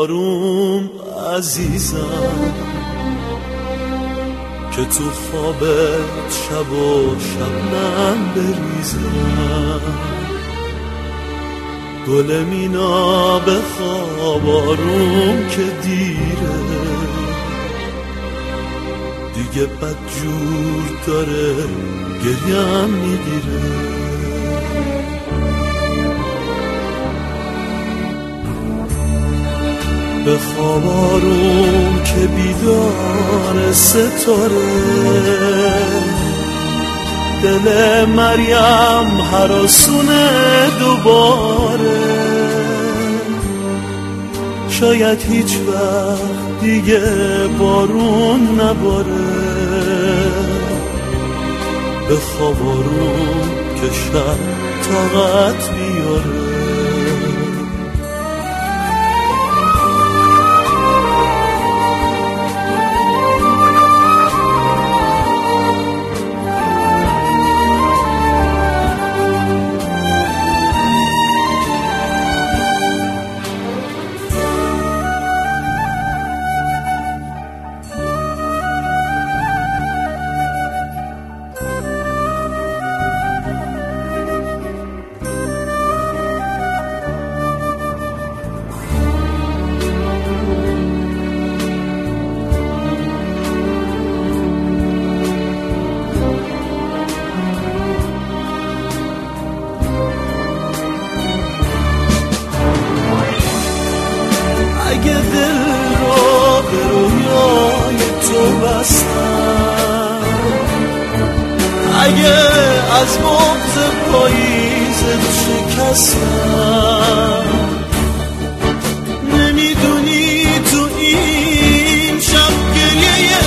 آروم عزیزم که تو خوابت شب و شبنم بریزم. گل مینا بخواب آروم که دیره، دیگه بدجور داره گریم میگیره. بخواب آروم که بیدار ستاره، دل مریم هراسونه دوباره. شاید هیچ وقت دیگه بارون نباره. بخواب آروم که شب طاقت بیاره. اگه دل رو به رویای تو بستم، اگه از بغض پاییزت شکستم، نمیدونی تو این شب گریه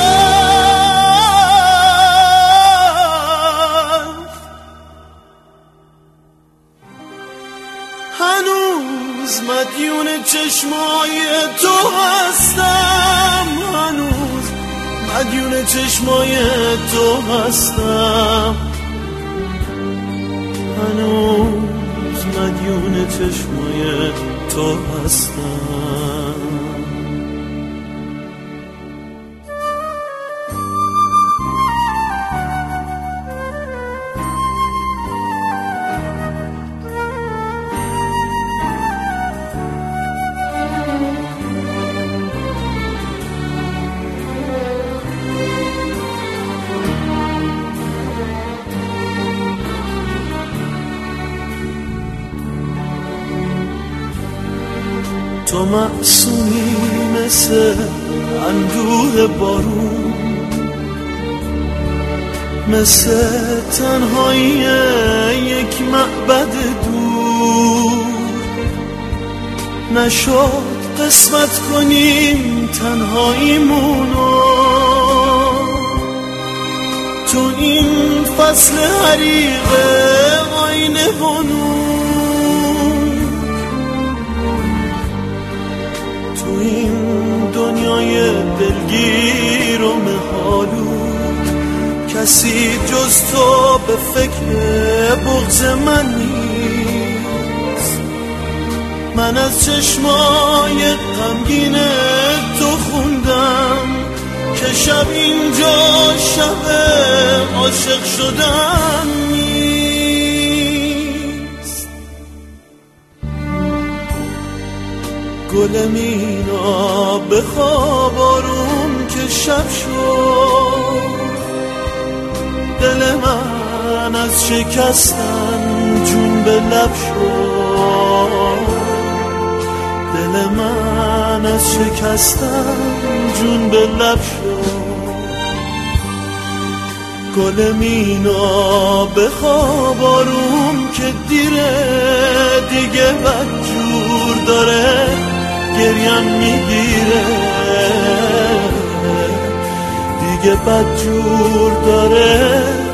هنوز مدیون چشمای تو هستم، هنوز مدیون چشمای تو هستم، هنوز مدیون چشمای تو هستم. تو معصومی مثل اندوه بارون، مثل تنهایی یک معبد دور. نشد قسمت کنیم تنهاییمونو تو این فصل حریق آینه و نور. تو این دنیای دلگیر و مه‌آلود کسی جز تو به فکر بغض من نیست. من از چشمای غمگین تو خوندم که شب اینجا شب عاشق شدن نیست. گل مینا بخواب آروم که شب شد. دل من از شکستن جون به لب شد. دل من از شکستن جون به لب شد. گل مینا بخواب آروم که دیگه بدجور داره گریم میگیره. دیگه بدجور داره